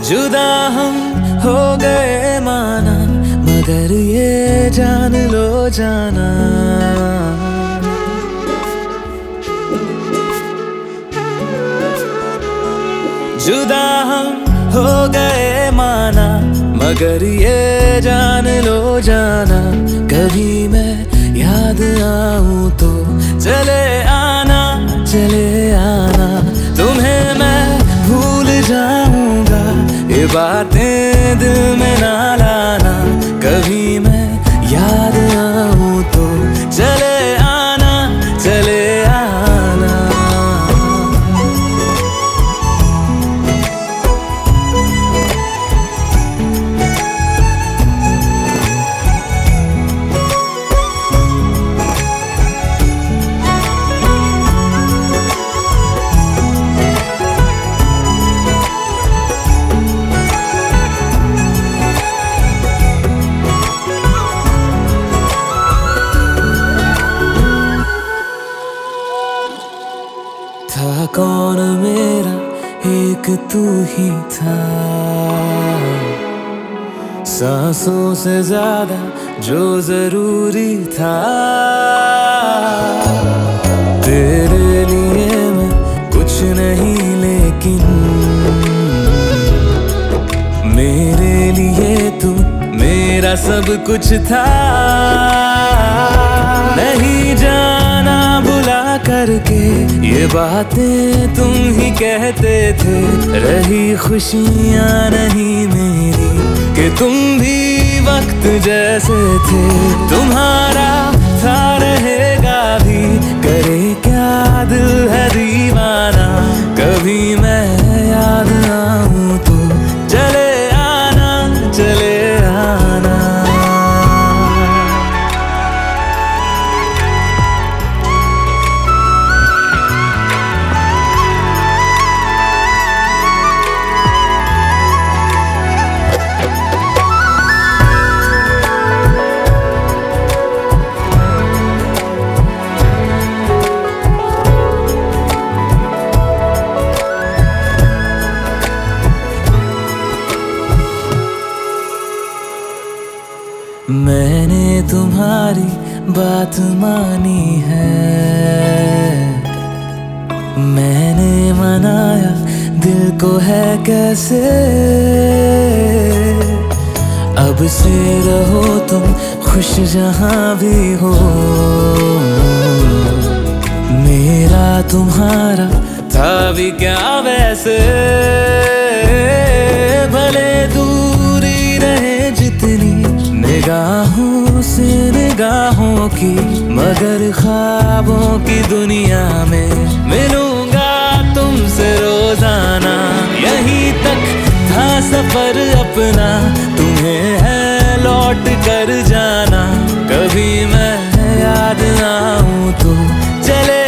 जुदा हम हो गए माना, मगर ये जान लो जाना, जुदा हम हो गए माना, मगर ये जान लो जाना, कभी मैं याद आऊं तो चले आना, चले आना, तुम्हें मैं भूल जाऊंगा, ये बातें दिल में ना लाना, कभी मैं याद आऊं तो चले आना, चले आना। था कौन मेरा, एक तू ही था, सांसों से ज्यादा जो जरूरी था, तेरे लिए मैं कुछ नहीं लेकिन मेरे लिए तू मेरा सब कुछ था, नहीं जाना बुला करके ये बातें तुम ही कहते थे, रही खुशियाँ नहीं मेरी कि तुम भी वक्त जैसे थे, तुम्हारा था रहेगा भी, करे क्या दिल है दीवाना, कभी मैं याद आऊं तो चले आना, चले आना। मैंने तुम्हारी बात मानी है, मैंने मनाया दिल को है कैसे, अब से रहो तुम खुश जहां भी हो, मेरा तुम्हारा था भी क्या वैसे, भले दूरी रहे जितनी निगाहों से निगाहों की, मगर ख्वाबों की दुनिया में मिलूंगा तुमसे रोजाना, यहीं तक था सफर अपना, तुम्हें है लौट कर जाना, कभी मैं याद आऊं तो चले